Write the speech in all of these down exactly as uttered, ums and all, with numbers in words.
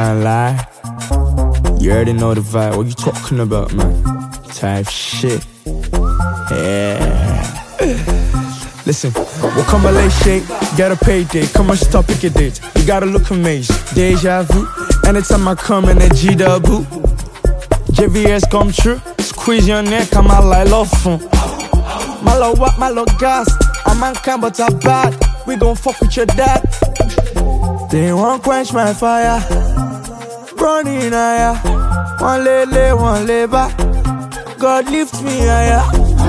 can't lie. You already know the vibe. What you talking about, man? Type shit. Yeah. Listen, we'll come a late shake, get a payday, come and stop pick a date. You gotta look amazed, deja vu. Anytime I come in a G-double, J V S come true. Squeeze your neck, I'm out like love fun. My love what, my love gas. I'm mankind but I'm bad. We gon' fuck with your dad. They won't quench my fire. Running higher. One lele, one labor. God lift me higher.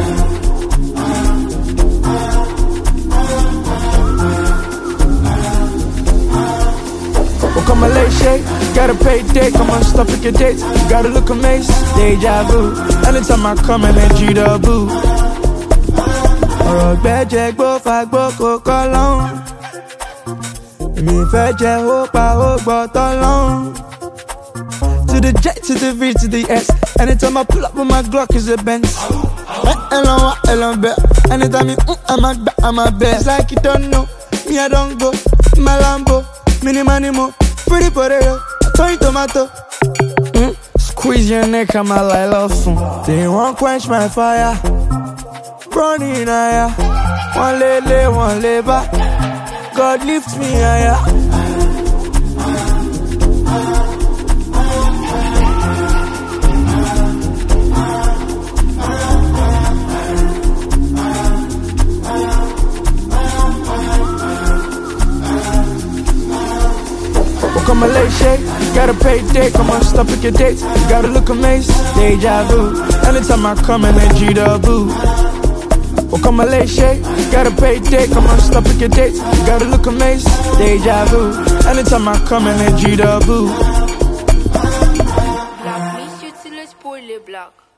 Oh, come a late shake, gotta pay day, come on, stop pick your dates. Gotta look amazed, deja vu. Anytime I come in a G-double. Ọ̀rọ̀ gbẹ́jẹ́ gbó fagbó kò kọ́ lọ́hùn. Èmi fẹ́ jẹ́ ó pa ó gbọ́ tọ́ lọ́hùn. To the J, to the V, to the S. Anytime I pull up with my Glock is a Benz. Elon wa, Elon bell. Anytime you mm, I'm a back, I'm a best. It's like you don't know, me I don't go. My Lambo, mini manimo, pretty potato, toy tomato. Mm, squeeze your neck, I'm a like love fun. They won't quench my fire. Running higher. One lele, one labor. God lift me higher. Come a late shake, gotta pay day, come on, stop pick your dates. Gotta look amazed, deja vu. Anytime I come in a G-double. Oh, come a late shake, gotta pay day, come on, stop pick your dates. Gotta look amazed, deja vu. Anytime I come in a G-double. Black, miss you till it's poorly black.